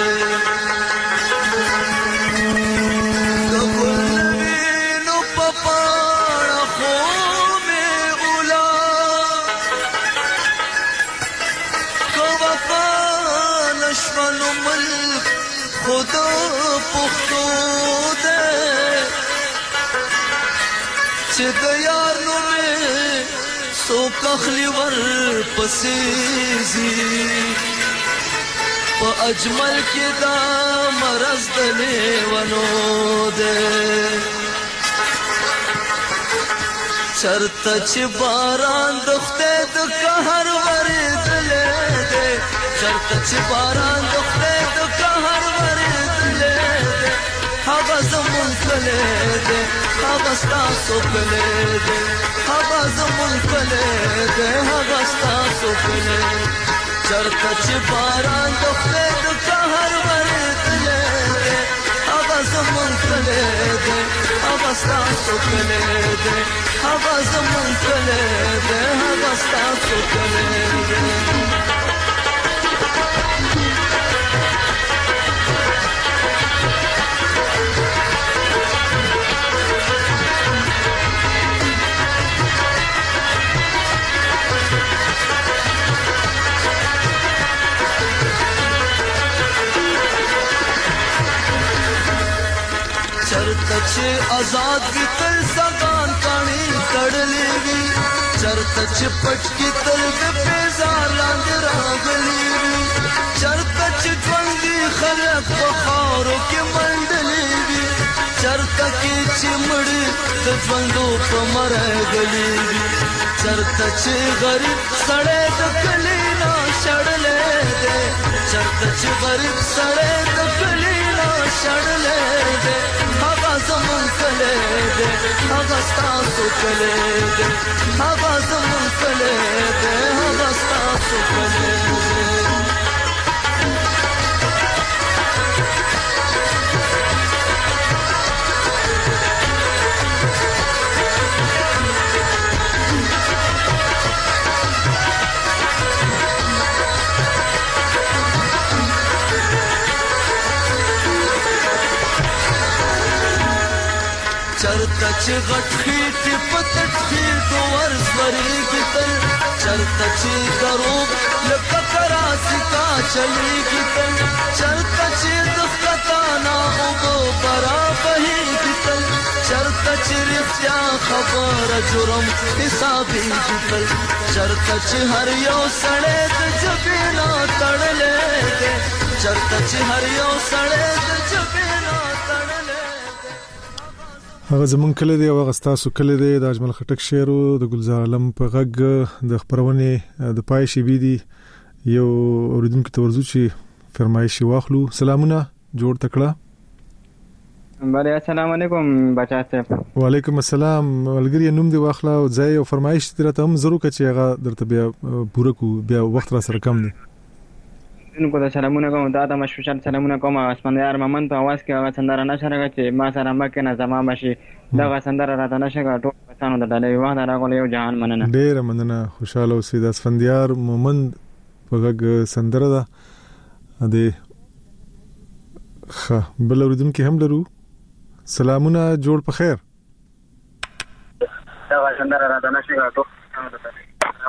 کګل وینو پپاړه خو مې اولا کو وفا نشوانو مل خدا پختو دے چې د یار نو مې سو کخلی ور پسیزی په اجمل کې دا مرز د لیوانو دے چرته چې باران د خدای د قهر ورېدلې دے چرته چې باران د خدای د قهر ورېدلې دے هغه زمون کله دے هغه ستاسو کله دے هغه زمون کله دے هغه ستاسو کله چرته چې باران د خدای د قهر ورېدلې دے هغه زمون کله دے هغه ستاسو کله دے هغه زمون کله دے هغه ستاسو کله دے. چرته چې آزاد وي تل سامان کانی کړلې وي چرته چې پټ کې تل د پیزار لاندې راغلي وي چرته چې ژوندې خلک په خاورو کې منډلې وي چرته کې چې مړي د ژوندو په مرغلي وي چرته چې غریب سړی د کلی نه شړلې دی چرته چې غریب سړی د کلی نه شړلې دی هغه زمون کله دی هغه ستاسو کله دی هغه زمون کله دی هغه ستاسو کله دی. چرته چې غټ خېټې پتټ خېټو ورزورېږي تل چرته چې دروغ لکه کراسي کا چلېږي تل چرته چې د ښکتانه اوبه برا بهېږي تل چرته چې رښتیا خبره جرم حسابېږي تل چرته چې هر یو سړی د ژبې نه تړلی دی چرته چې هر یو سړی د ژبې نه تړلی
هغه زمون کله دی او هغه ستاسو کله دی د اجمل خټک شعرو د ګلزار عالم په غږ د خبرونه د پای شی بي دي یو اوریدونکو ته ورزو چې فرمایش واخلو. سلامونه جوړ تکړه.
بله السلام علیکم بچا صاحب.
وعلیکم السلام. ولګری نوم دی واخلا او ځای او فرمایش درته هم ضرور کچې هغه درته بیا پوره کو بیا وخت را سره کم دی.
نو کو سلامونه کوم دا د مشوشل سلامونه کوم اسمندیار ممن په आवाज کې هغه سندره نشره چې ما سره مکه نه زما مشي دا سندره راته نشګه ټول پسانو د ډلې واه دا راغلی یو جهان مننه.
ډیر مننه. خوشاله اوسې. د اسفندیار مومن په غږ سندره ده د خ بل اوریدونکو هم لرو. سلامونه جوړ په خیر.
دا سندره راته نشګه ټول پسانو د ډلې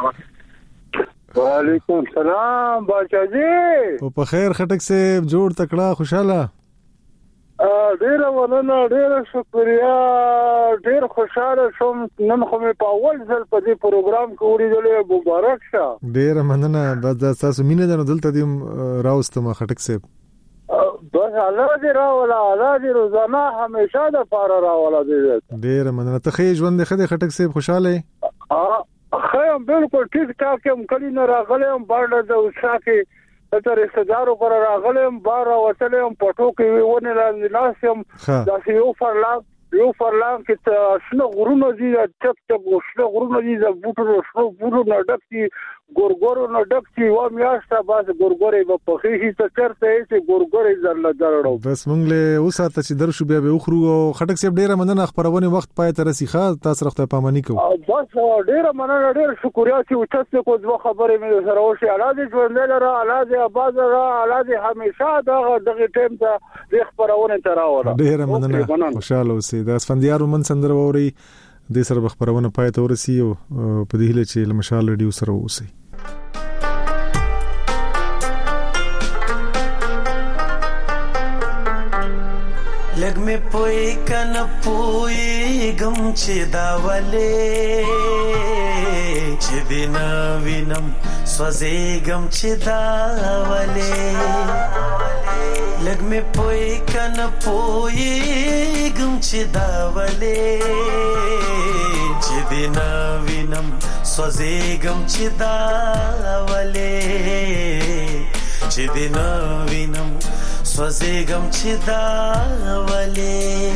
وعلیکم السلام باچا جی.
او په خیر خټک سے جوړ تکړه خوشاله.
ډیر ولنه ډیر شکریا ډیر خوشاله شوم نن خو مې په اول ځل په دې پروګرام کې وړاندې مبارک شه.
ډیر مننه. بس تاسو مینه ده نو دلته دې راوستم خټک سے.
بس الله دې راولا الله دې روزانه همیشه د پاره راولا دې.
ډیر مننه. ته خې ژوند دې خټک سے خوشاله.
خیم بالکل ټیک ټاک هم کلی نه راغلم بارډه د وساکي تر رشتہدارو پر راغلم بار وتلم پټو کې ونه لاسم دا یو فرلان یو فرلان کې شنو غرونه دي چپ چپ شنو غرونه دي د بوټو شنو بوټو نه ډکتي ګورګورو نه ډکتي و میاشته باز ګورګورې په پخېږي ته چرته چې ګورګورې ځل درړو.
بس مونږ له اوساته چې درشو بیا به اخرو او خټک صاحب ډیره مننه خبرونه وخت پای ته رسیخه تاسو رخته پامانی کو.
بس ډیره مننه ډیر شکریا چې وچته کو ځو خبرې مې سره وشي. الله دې ژوند لره الله دې آباد را الله دې همیشه دغه دغه ټیم ته د خبرونه تراوله.
ډیره مننه. خوشاله اوسئ. د اسفندیار من سندره ووري د سره خبرونه پای ته ورسی او په دې هله چې لمشال ریډیو سره اوسئ.
لګ مې پوي کنه پوي غم چې دا ولې چې دینا وینم سوځي غم چې دا ولې لګ مې پوي کنه پوي غم چې دا ولې چې دینا وینم سوځي غم چې دا ولې چې دینا وینم سوځېږم چې دا ولې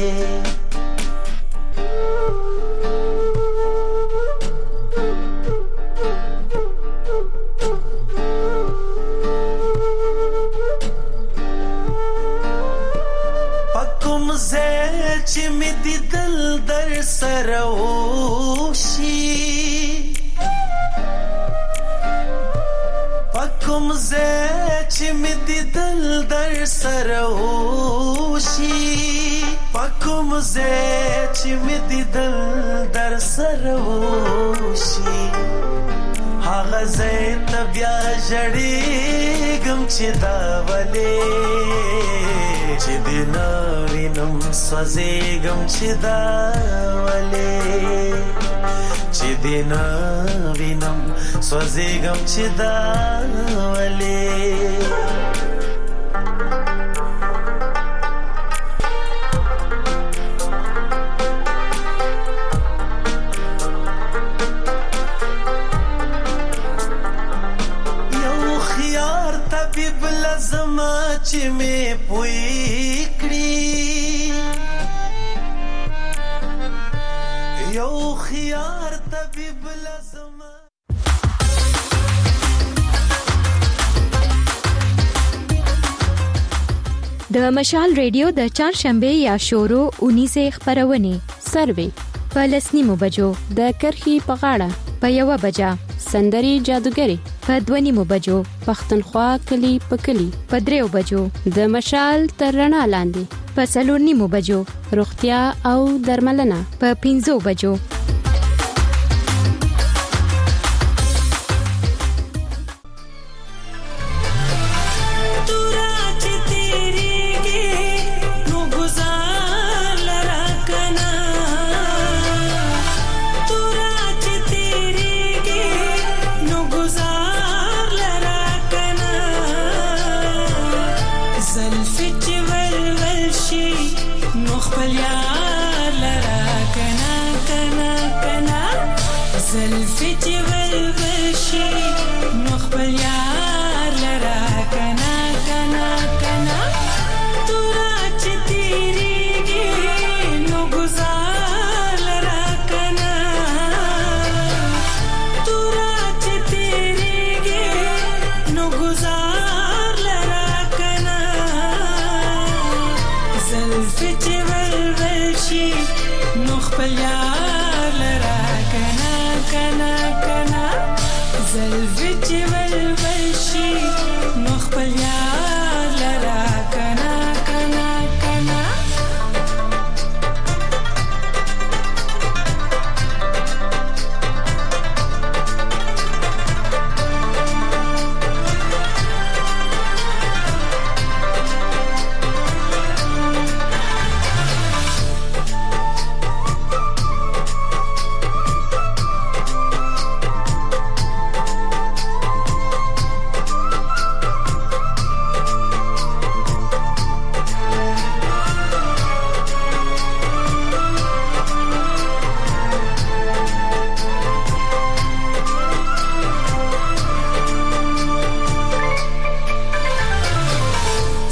پکوم زه چې مې دیدل در سره وشي پکوم زه چې مې دیدل در سره وشي پکوم زه چې مې دیدل در سره وشي هغه زه ته بیا ژړېږم چې دا ولې چې دې نه وینم سوځېږم چې دا ولې چې دې نه وینم سوځېږم چې دا ولې یو خيار طبيب لازم چې مې پوي کړی یو خيار طبيب لازم
د مشال ریډیو د چهارشنبه یا شورو اونیزه خبرونه
سروي
په لسنیمو بجو
د کرخي په غاړه
په یو بجا
سندري جادوګري
په دونیمو بجو
پښتونخوا کلی په کلی
په دریو بجو
د مشال ترنا لاندې
په څلور نیمو بجو،
روغتیا او درملنه
په پنځو بجو.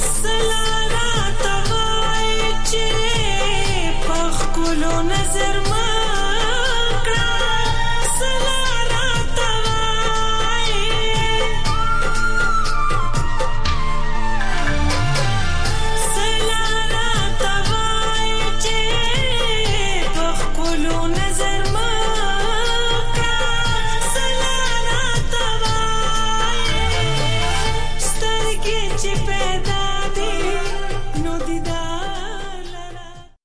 نظر